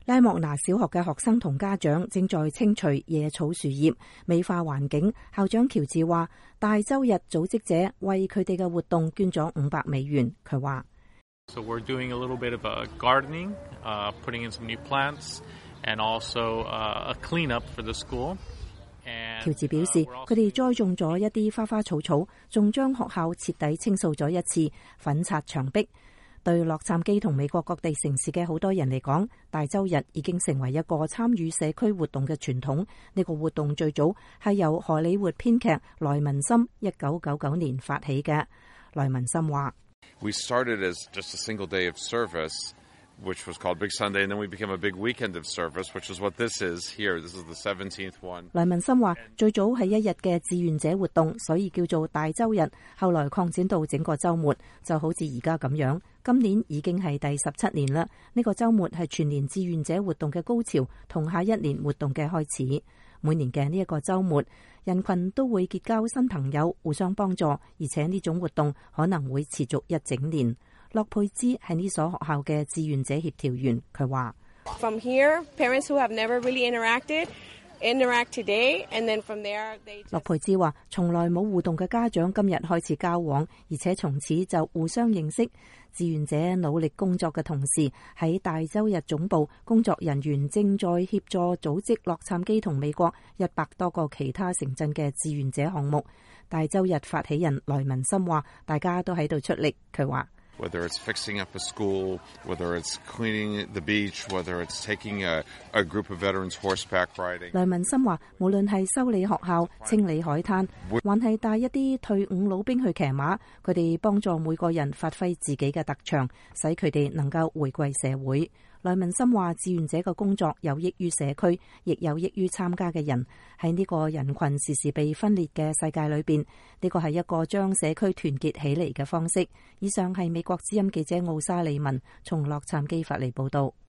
拉莫拿小學嘅學生同家長正在清除野草樹葉，美化環境。校長喬治話，大周日組織者為佢哋嘅活動捐咗$500。佢話 ：So we're doing a little bit of a gardening, putting in some new plants, and also a cleanup for the school. 喬治表示，佢哋栽種咗一啲花花草草，仲將學校徹底清掃咗一次，粉刷牆壁。對洛杉磯同美國各地城市嘅好多人嚟講，大周日已經成為一個參與社區活動嘅傳統。呢個活動最早係由荷里活編劇萊文森1999年發起嘅。萊文森話 ：We started as just a single day of service, which was called Big Sunday, and then we became a big weekend of service, which is what this is here. This is the 17th one. 萊文森話：最早係一日嘅志願者活動，所以叫做大周日。後來擴展到整個週末，就好似而家咁樣。今年已經係第17年啦。呢個週末係全年志願者活動嘅高潮，同下一年活動嘅開始。每年嘅呢一個週末，人群都會結交新朋友，互相幫助，而且呢種活動可能會持續一整年。洛佩茲係呢所學校嘅志願者協調員，佢話 ：From here, parents who have never really interact today, and then from there they. 洛佩茲話：從來冇互動嘅家長今日開始交往，而且從此就互相認識。志願者努力工作嘅同時，喺大周日總部工作人員正在協助組織洛杉磯同美國100多個其他城鎮嘅志願者項目。大周日發起人萊文森話：大家都喺度出力。佢話 ：Whether it's fixing up a school, whether it's cleaning the beach, whether it's taking a group of veterans horseback riding. 萊文森話，無論係修理學校、清理海灘，還係帶一啲退伍老兵去騎馬，佢哋幫助每個人發揮自己嘅特長，使佢哋能夠回歸社會。萊文森話，志願者嘅工作有益於社區，亦有益於參加嘅人。喺呢個人群時時被分裂嘅世界裏邊，呢個係一個將社區團結起嚟嘅方式。以上係美國之音記者奧沙利文從洛杉磯發嚟報道。